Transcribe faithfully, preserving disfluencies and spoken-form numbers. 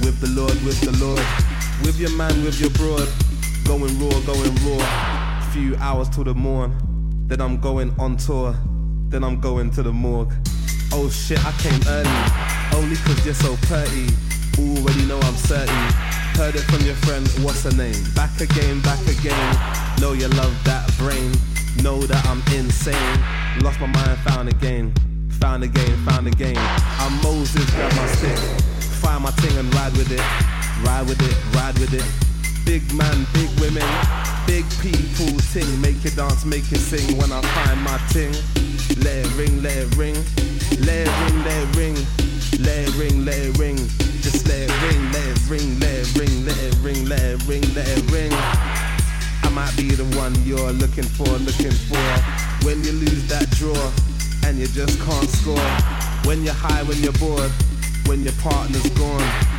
with the Lord, with the Lord. With your man, with your broad. Going raw, going raw. Few hours till the morn. Then I'm going on tour. Then I'm going to the morgue. Oh shit, I came early. Only cause you're so pretty. Already know I'm certain. Heard it from your friend, what's her name? Back again, back again. Know you love that brain. Know that I'm insane. Lost my mind, found again. Found again, found again. I'm Moses, grab my stick. Find my ting and ride with it. Ride with it, ride with it. Big man, big women. Big people ting. Make you dance, make you sing. When I find my ting. Let it ring, let it ring. Let it ring, let it ring. Let it ring, let it ring. Just let it ring, let it ring, let it ring, let it ring, let it ring, let it ring. I might be the one you're looking for, looking for. When you lose that draw and you just can't score. When you're high, when you're bored. When your partner's gone.